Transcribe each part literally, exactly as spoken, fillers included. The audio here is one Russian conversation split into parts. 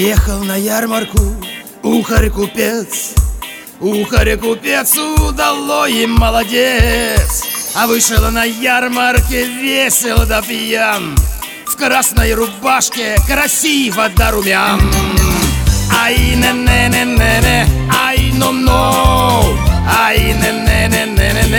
Ехал на ярмарку ухарь-купец, ухарь-купец удалой им молодец. А вышел на ярмарке весел да пьян, в красной рубашке красиво да румян. Ай не не не не не, ай но но, ай не не не не не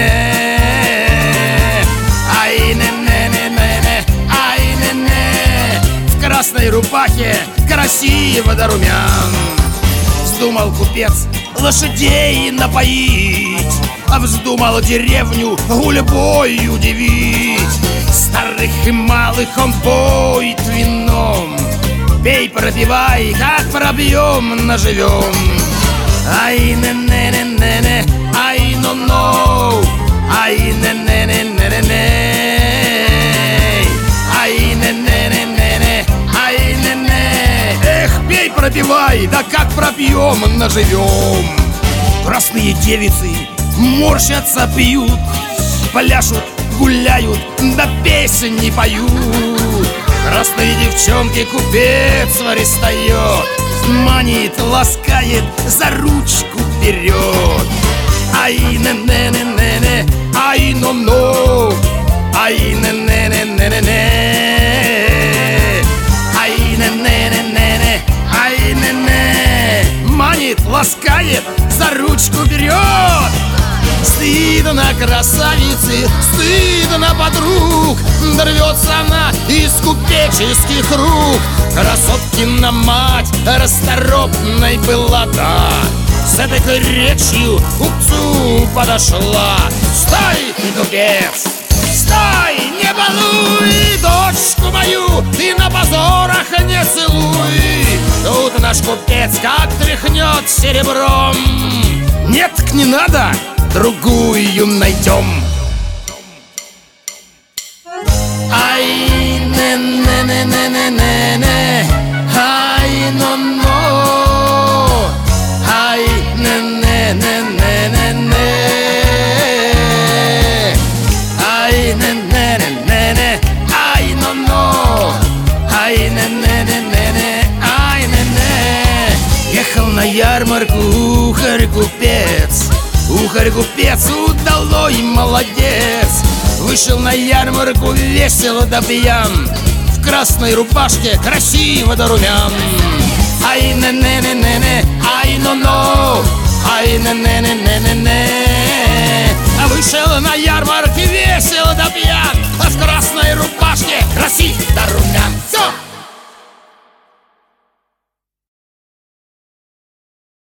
не, ай не не не не не, ай не не. В красной рубахе красиво да румян. Вздумал купец лошадей напоить, а вздумал деревню гульбой удивить. Старых и малых он поет вином, пей, пропивай, как пробьем, наживем. Ай не не не не не, ай но но, ай не не не не не не, ай не не не не не, ай не не. Эх, пей, пропивай, да как пропьем, наживем. Красные девицы морщатся, пьют, пляшут, гуляют, да песни поют. Красные девчонки купец пристает, манит, ласкает, за ручку берет. Ай не не не не не, ай но но, ай не не не не не не, ай не не не не не, ай не не. Манит, ласкает, за ручку берет. Стыдно красавицы, стыдно подруг, дорвется она из купеческих рук. Красоткина мать расторопной была, да, с этой речью к купцу подошла. Стой, купец, стой, не балуй дочку мою, ты на позорах не целуй. Тут наш купец как тряхнет серебром. Нет, не надо, другую найдем. Ай не не не не не не не, ай но но, ай не не не не не не, ай не не не не не, ай но но, ай не не не не не, ай не не. Ехал на ярмарку ухарь-купец, ухарь-купец удалой молодец. Вышел на ярмарку весело да пьян, в красной рубашке красиво да румян. Ай не не не не не, ай но но, ай не не не не не не. А вышел на ярмарке весело да пьян, а в красной рубашке красиво да румян.